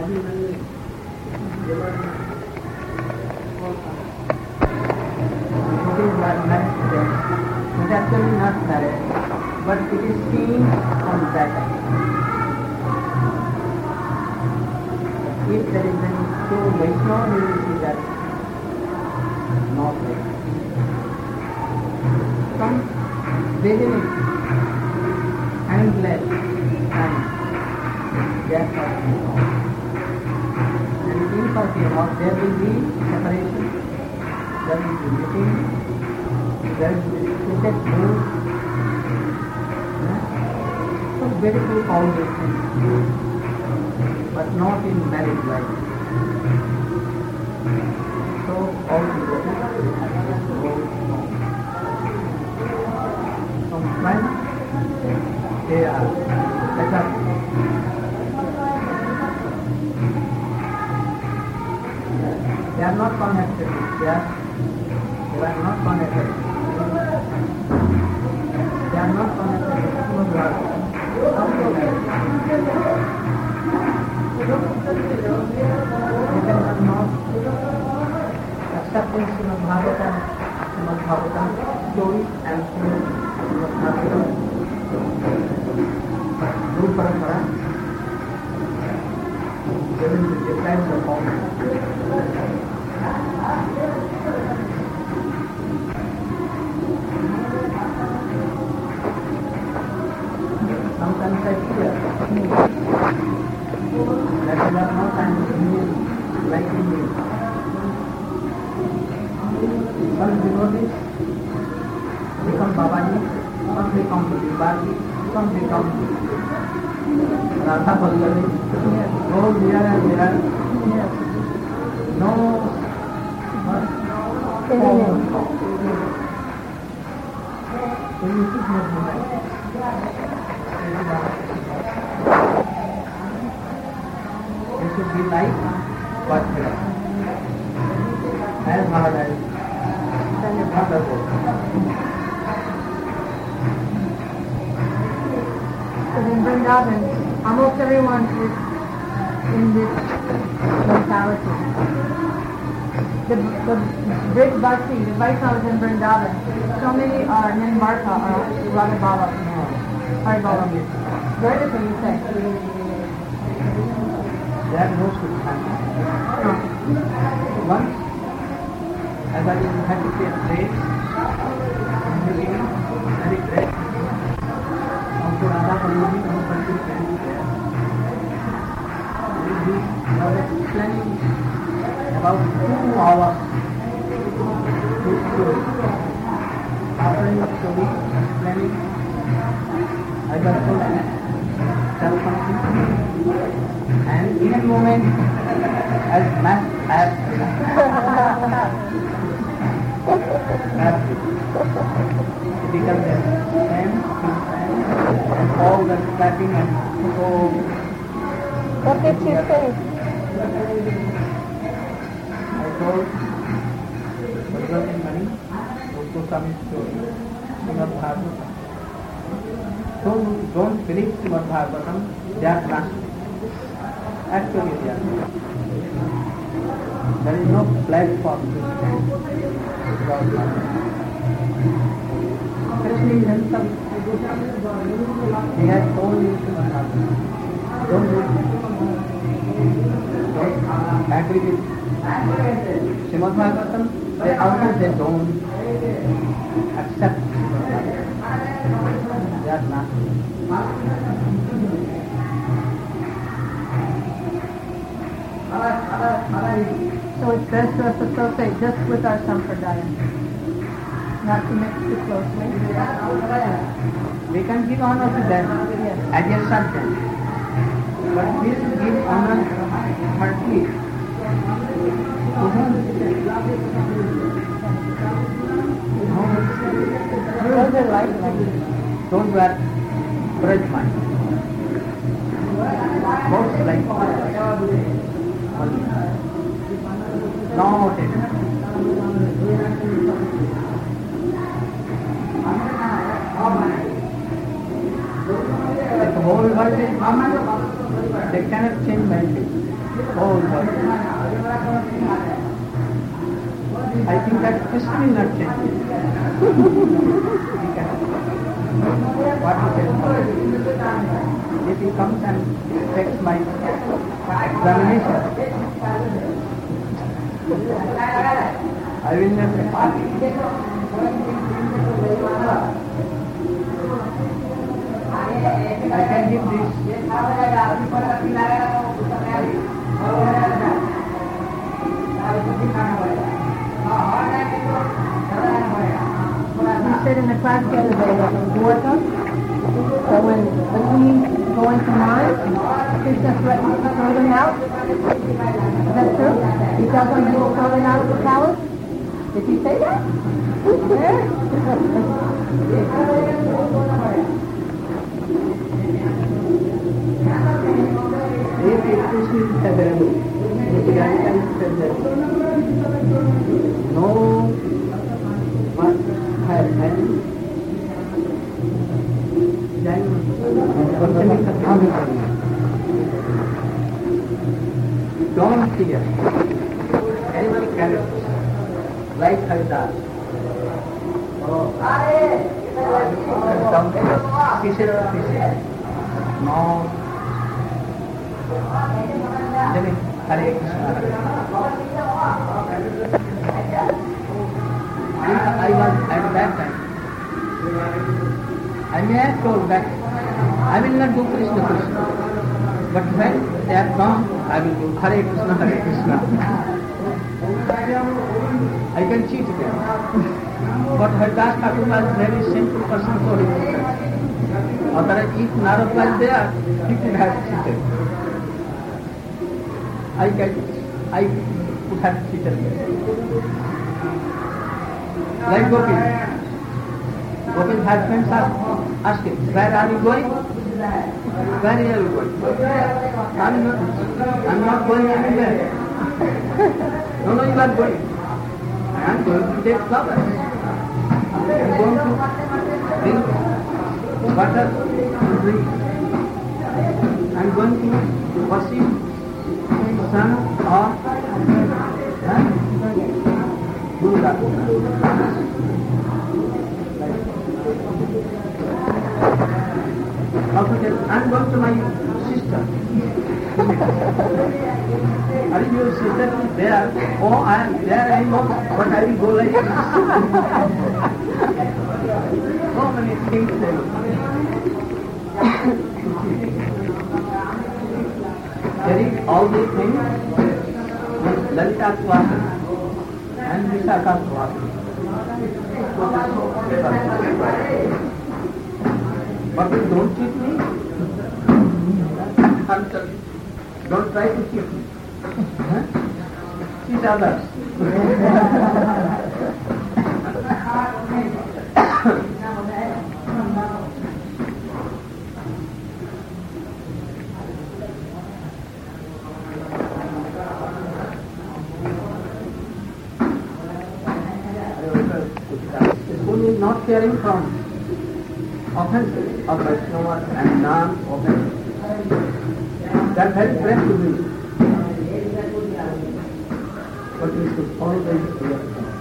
It's actually not married, but it is seen on that eye. If there is any true Vaishnava, we will see that not like some beginning handless and gas of and in Fatima there will be separation, there will be meeting, there will be cricket mood, so very few foundations, but not in married life. So all devotees go home. Some friends, they are better. They are not connected. They are not connected. They are not connected with God. They cannot accept Srimad Bhagavatam story and Srimad Bhagavatam Guru Parampara. They will be deprived of all. Sometimes I fear that we are not like Indians. Some devotees become Babaji, some become Babaji, some become Radha Pallavi. Go here and there. No form. So you should not do that. It should be like what we are. As hard as your brother goes. But in Vrindavan, almost everyone is in this mentality. The big bhakti, the Vaishnavas in Vrindavan, so many are Nimbarka or Radha Bala. Where does it you say? They have no substance. Once, as I had to take breaks, very great. Also, Radha Pallavi, no particular there. We were explaining about 2 hours this story. After the story, explaining, I got to tell something, and in a moment, as much as it becomes the same, and all the clapping and so. What did you say? I told Bhagavad Mani, also some story, Srimad Bhagavatam. Don't believe Srimad Bhagavatam, they are plastic. Actually they are. There is no platform to stand without Bhagavatam. Krishna himself, he has told you Srimad Bhagavatam. Don't do it. Don't agree with Srimad Bhagavatam. They also don't accept Srimad Bhagavatam. They are not. So it's best for us to associate just with our Sampradaya, not to mix too closely. We can give honor to them as a subject, but we should give honor heartily to whom? Those are like Those who are grudge mind. Most like not enough. If the whole world is they cannot change my faith. whole body. I think that history not changing. What he says, if he comes and takes my examination, I will never accept it. I can give this. You said in the class the other day that in Dwarka, so when the queen go into Mars, Krishna threatens to throw them out. Is that true? He tells them he will throw them out of the palace? Did he say that? If Krishna is available, no one has any. Then don't fear animal characters like Haridas. Fishes. No. Hare Krishna. I was at that time. I may have told that I will not do Krishna Krishna. But when they are gone, I will do Hare Krishna, Hare Krishna. I can cheat them. But Haridas Thakur was a very simple person, so he was. Otherwise, if Narad was there, he could have cheated. I could have cheated. Like Gopin. Gopin's husband asked him, where are you going? Where are you going? I'm not going anywhere. No, you are going. I am going to take flowers. I am going to drink water to drink. I am going to worship sun or Durga. Also said, I am going to my sister. Are your sister there? Oh, I am there anymore, but I will go like this. So many things there. Carrying all these things, Lalita Swami and Vishakha Swami. But you don't cheat me. Don't try to cheat me. Cheat others. Is not hearing from offenses of Vaishnava and non-offenses. That is very fresh to me. But we should always hear.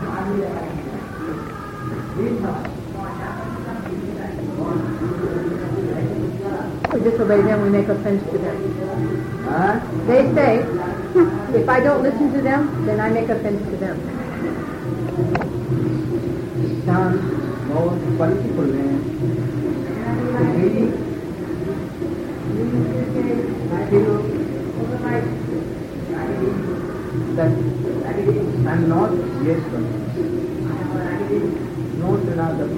We disobey them, we make offense to them. They say, if I don't listen to them, then I make offense to them. Sounds more political name. That I'm not yes one. No another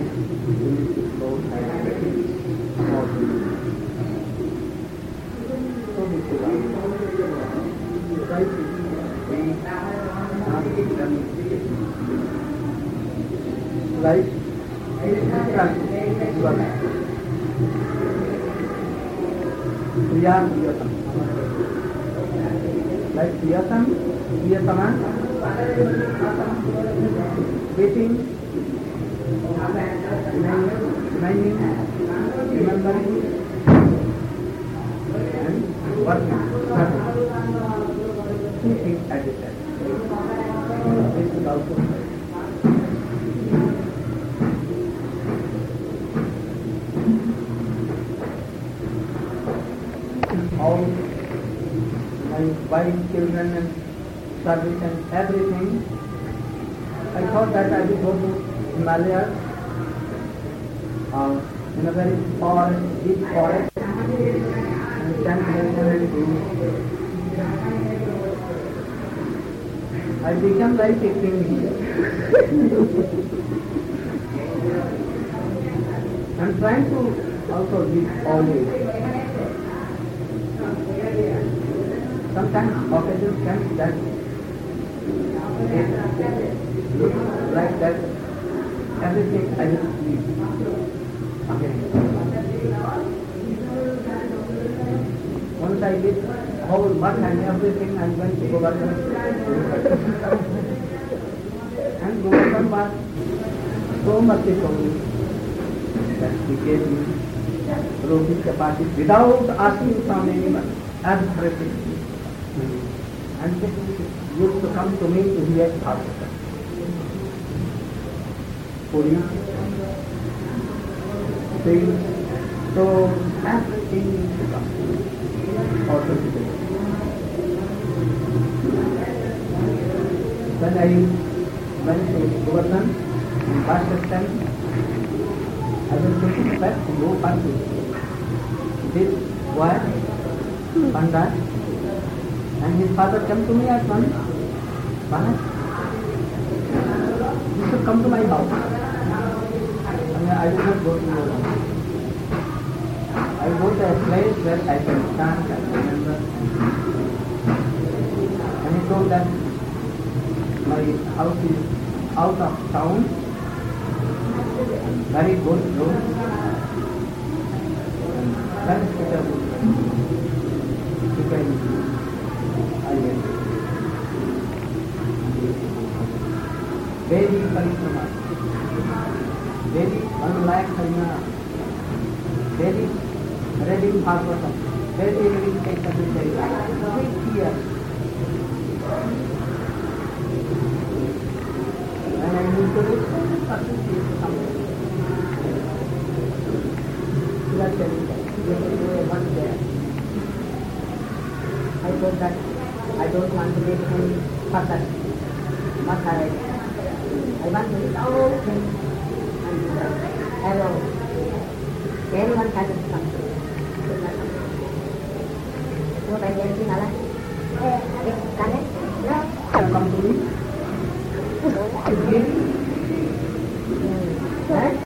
right? Priyatam. Like Priyatam, Priyataman, waiting, reminding, remembering, and working. keep agitation. This is also all my wife, children and service and everything. I thought that I will go to Himalayas in a very forest, deep forest and stand meditation and do. I become like a king here. I'm trying to also live always. Sometimes occasions come that it looks like that everything I will leave again. Once I did whole much and everything, I'm going to go back and Govardhan was so merciful that he gave me roti chapati without asking from anyone, everything. And he used to come to me to hear Bhagavatam. Puri, things, so everything used to come. Also today. When I went to Govardhan in Pakistan, I was taking back to go back to this boy, Pandit, and his father came to me at once. Bharat, you should come to my house. I will not go to your house. I go to a place where I can stand and remember. And he told that my house is out of town, very good road, and very suitable. You can, I will. Very parishrama, very 1 lakh harina, very reading Bhagavatam, very reading Chaitanya Charitamrita, 6 years. When I moved to this, person used to come. That was there. I thought that I don't want to live in Patat, Mathare. I want to live all things and alone. Anyone can come. What I get in Allah? Can come to me.